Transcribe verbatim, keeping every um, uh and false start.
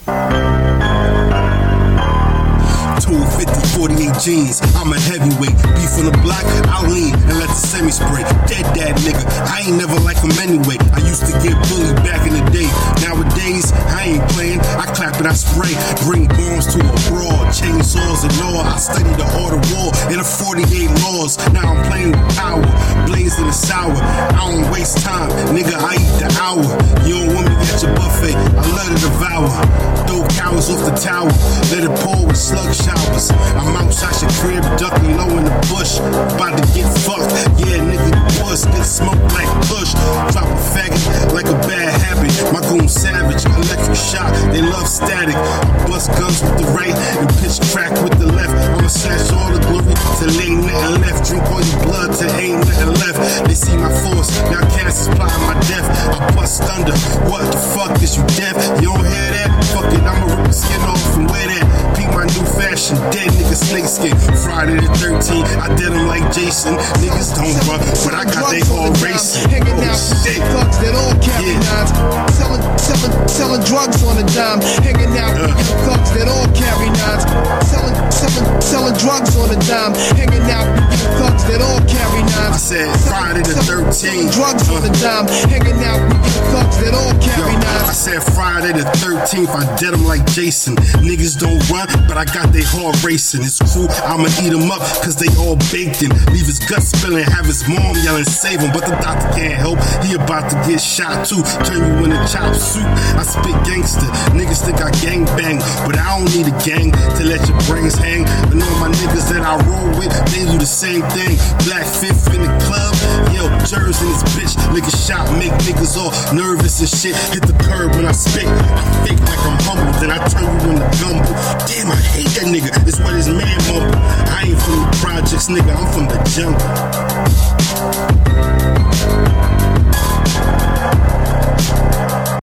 two fifty, forty-eight jeans, I'm a heavyweight. Beef on the block, I'll lean and let the semi spray. Dead dad nigga, I ain't never like him anyway. I used to get bullied back in the day. Nowadays, I ain't playing, I clap and I spray. Bring bombs to a brawl, chainsaws and all. I study the art of war in the forty-eight laws. Now I'm playing with power, blazing the sour. I don't waste time, nigga, I eat the hour. You don't want me at your buffet, I love to devour. Throw cows off the tower, let it pour with slug showers. I'm outside your crib, ducking low in the bush. About to get fucked, yeah, nigga, puss. Get smoked like push. Drop a faggot like a bad habit. My goon savage, electric shock, they love static. Bust guns with the right and pitch crack with the left. I'ma snatch all the glory till ain't nothing left. Drink all your blood till ain't nothing left. They see my force, now cast is plotting my death. I bust thunder, what the fuck is you deaf? You don't hear that? Fuck it, I'ma rip the skin off and wear that. Peep my new fashion, dead nigga snakeskin. Friday the thirteenth, I did them like Jason. Niggas don't run, but I got they all racing. Hanging out with thugs that all carry knives. Selling, selling, selling drugs on a dime. Hanging out with thugs that all carry knives. Selling, selling, selling drugs on a dime. Hanging out with thugs that all carry knives. I said Friday the thirteenth. Drugs on a dime. Hanging out with thugs that all carry knives. I said Friday the thirteenth, I did them like Jason. Niggas don't run, but I got they heart racing. It's cool, I'ma eat them up, cause they all baked in. Leave his gut spilling, have his mom yelling, save him. But the doctor can't help, he about to get shot too. Turn you in a chop suit, I spit gangster. Niggas think I gang bang, but I don't need a gang to let your brains hang. And all my niggas that I roll with, they do the same thing. Black fifth in the club, yo, Jers in this bitch. Lick a shot, make niggas all nervous and shit. Hit the curb when I spit, I fake like I'm humble, then I turn you into gumbo. Damn, I hate that nigga, it's what his man mumble. I ain't from the projects, nigga, I'm from the jungle.